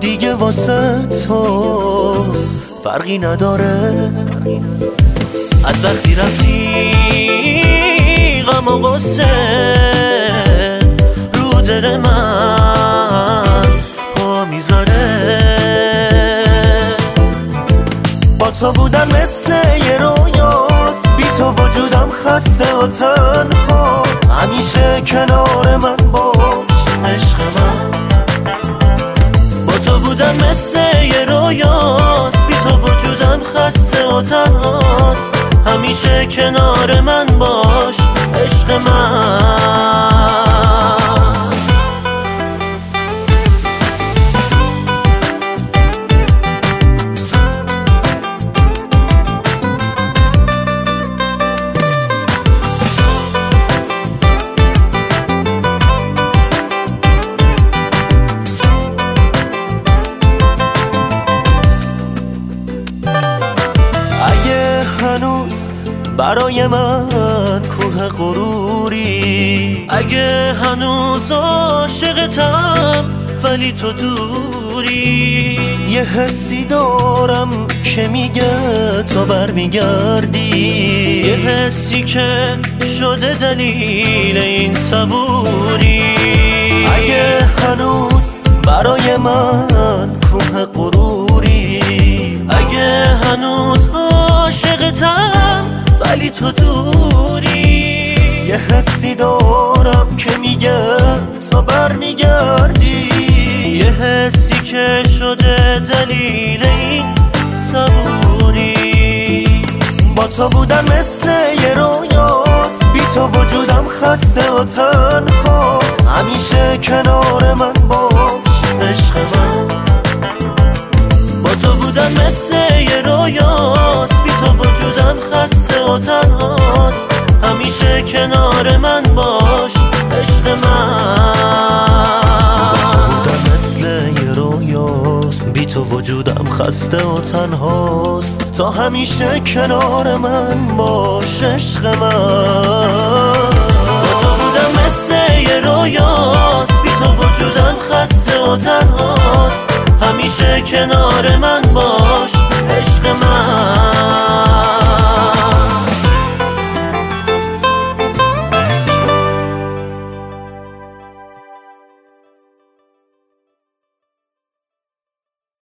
دیگه واسه تو فرقی نداره. از وقتی رفتی غم و غصه رو دل من پا میذاره. با تو بودن مثل یه رویاست، بی تو وجودم خسته و تنها. همیشه کنار من باش عشق من. با تو بودن مثل یه رویاست، بی تو وجودم خسته و تنهاست. همیشه کنار من باش عشق من. برای من کوه غروری، اگه هنوز عاشقتم ولی تو دوری. یه حسی دارم که میگه تو برمیگردی، یه حسی که شده دلیل این صبوری. اگه هنوز برای من کوه غروری، اگه هنوز عاشقتم ولی تو دوری. یه حسی دارم که میگه تو برمیگردی، یه حسی که شده دلیل این صبوری. با تو بودن مثل یه رویاست، بی تو وجودم خسته و تنها. همیشه کنار من باش عشق من. با تو بودن مثل یه رویاست، بی تو وجودم خسته و تنهاست. همیشه کنار من باش عشق من. با تو بودن مثل یه رویاست، بی تو وجودم خسته و تنهاست. تا همیشه کنار من باش عشق من. با تو بودن مثل یه رویاست، بی تو وجودم خسته و تنهاست. همیشه کنار من باش